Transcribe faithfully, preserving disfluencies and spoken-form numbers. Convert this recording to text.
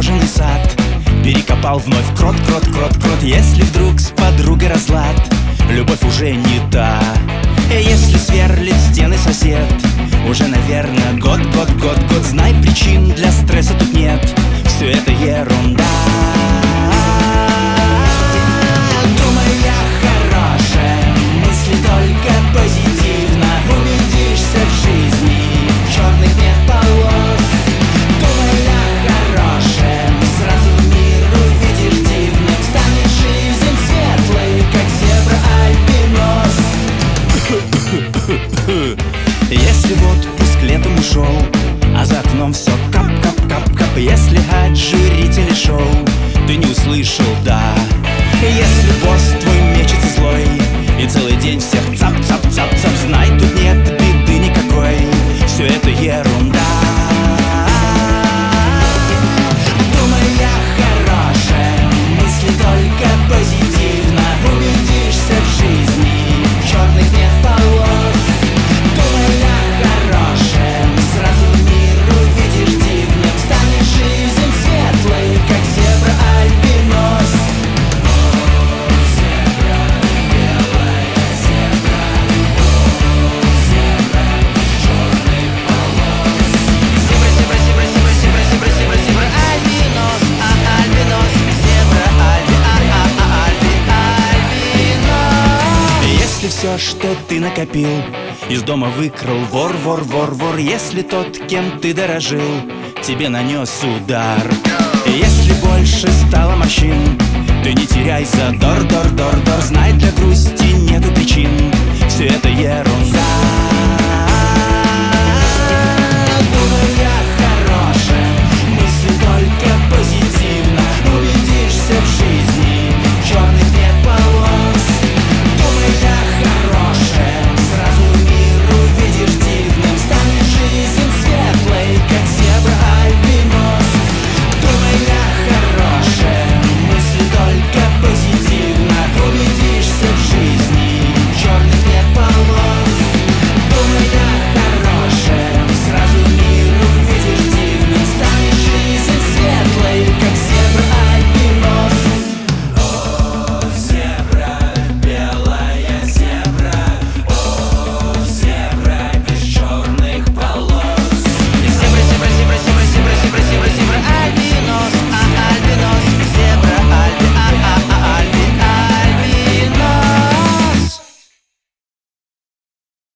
ухоженный сад. Перекопал вновь крот, крот, крот, крот. Если вдруг с подругой разлад, любовь уже не та. Если сверлит стены сосед, уже, наверное, год, год, год, год. Знай, причин для стресса тут нет, все это ерунда. Думай я хорошая, мысли только позитивно. Убедишься в жизни, черных нет полос. Думай я хорошая, сразу мир увидишь дивным. Станет жизнь светлой, как зебра-альбинос. Если в отпуск летом ушел, а за окном все кап-кап-кап-кап. Если от журителей шоу ты не услышал, да. Если босс твой мечется злой и целый день всех цап-цап-цап-цап, знай, тут нет беды никакой, все это ерунда. Думай я хорошая, мысли только позитивно. Убедишься в жизни, черных нет полос. Думай я хорошая, сразу мир увидишь дивным. Станет жизнь светлой, как зебра-альбинос. Все, что ты накопил, из дома выкрал вор, вор, вор, вор. Если тот, кем ты дорожил, тебе нанес удар. Если больше стало морщин, ты не теряй задор, дор, дор, дор. Знай, для грусти нету причин, все это ерунда.